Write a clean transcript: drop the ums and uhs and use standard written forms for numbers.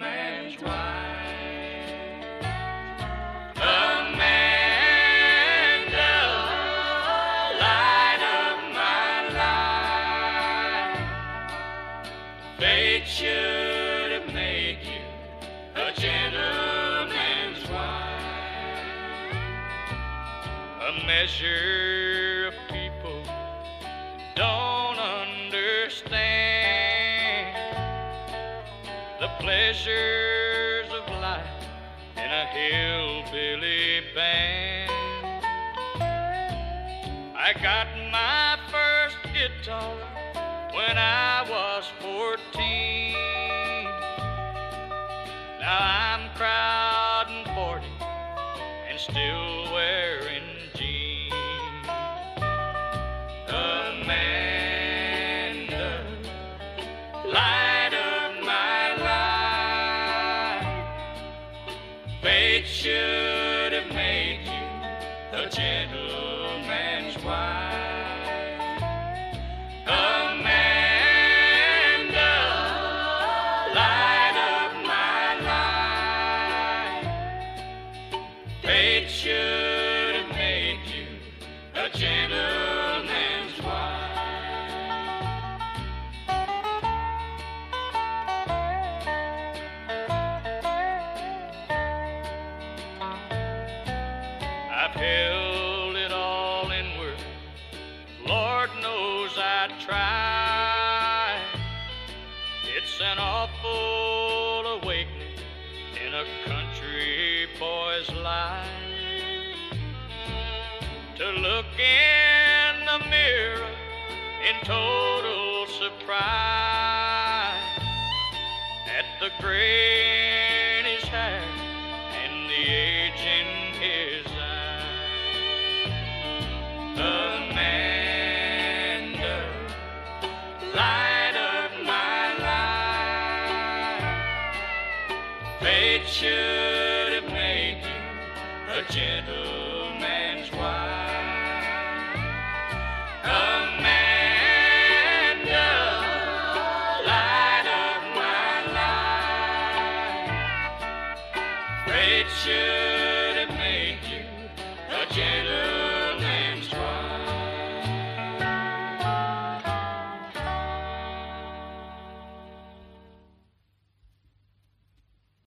gentleman's wife. Amanda, light of my life. Fate should have made you a gentleman's wife. A measure of people don't understand the pleasures of life in a hillbilly band. I got my first guitar when I was 14. Now I'm crowding 40 and still wearing jeans. Amanda, light of my life. Fate should have made you a gentleman's wife. Amanda, light of my life. Fate should have made you a gentleman's wife. I've held it all inward, Lord knows I tried. It's an awful awakening in a country boy's life, to look in the mirror in total surprise at the gray in his hair and the age in his eyes. Amanda, light of my life. Fate should have made you a gentleman's wife. Amanda, light of my life. Fate should